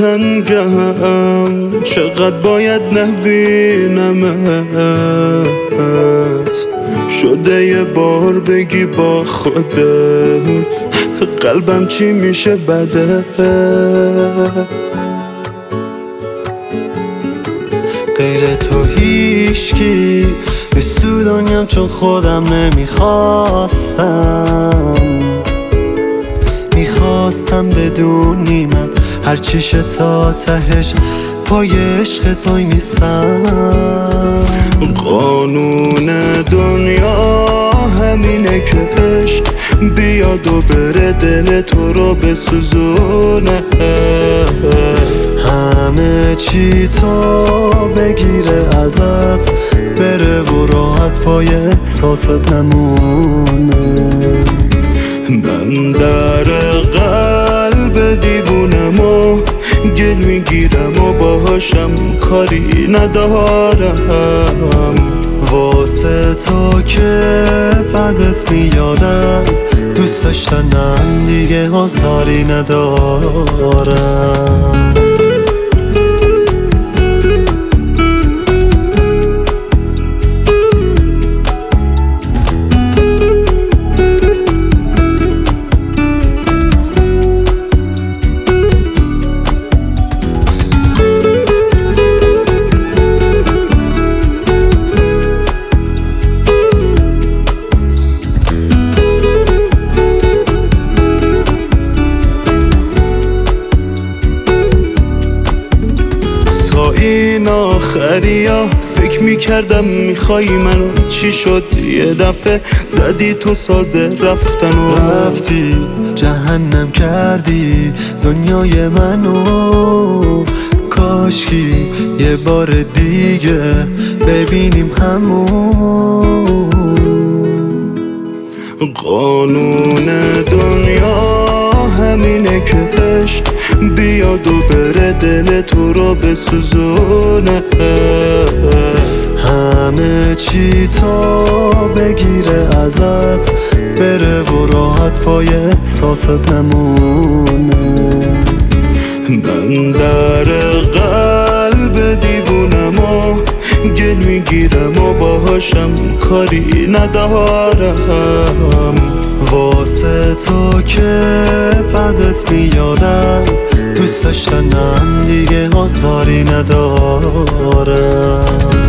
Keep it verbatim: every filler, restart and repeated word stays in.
دلتنگم، چقدر باید نبینمت. شده یه بار بگی با خودت قلبم چی میشه بده. غیر تو هیچکی نیست تو دنیام، چون خودم نمیخواستم. میخواستم بدونی من هر چیشه تا تهش پای عشقت وای میستم. قانون دنیا همینه که عشق بیاد و بره دل تو رو بسوزونه. همه چی تو بگیره ازت، بره و راحت پای احساست نمونه. من در قلب دیوونم و گل میگیرم و باهاشم کاری ندارم. واسه تو که بدت میاد از دوست داشتنم، دیگه آزاری ندارم. این آخری ها فکر میکردم میخوای منو، چی شد یه دفعه زدی تو سازه رفتن و رفتی جهنم کردی دنیای منو. کاشکی یه بار دیگه ببینیم همون. قانون دنیا همینه که عشق بیاد و بره دل تو رو بسوزونه. همه چی تو بگیره ازت، بره و راحت پای احساست نمونه. من در قلب دیوونم و گل میگیرم و باهاشم کاری ندارم. واسه تو که بدت میاد از دوست داشتنم، دیگه آزاری ندارم.